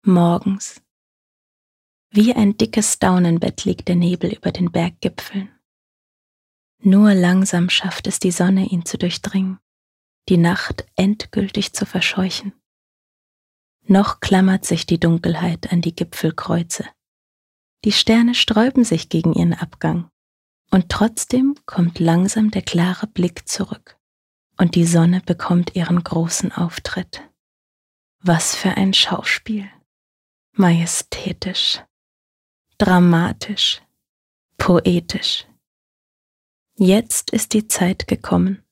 Morgens. Wie ein dickes Daunenbett liegt der Nebel über den Berggipfeln. Nur langsam schafft es die Sonne, ihn zu durchdringen, die Nacht endgültig zu verscheuchen. Noch klammert sich die Dunkelheit an die Gipfelkreuze. Die Sterne sträuben sich gegen ihren Abgang, und trotzdem kommt langsam der klare Blick zurück, und die Sonne bekommt ihren großen Auftritt. Was für ein Schauspiel! Majestätisch, dramatisch, poetisch. Jetzt ist die Zeit gekommen,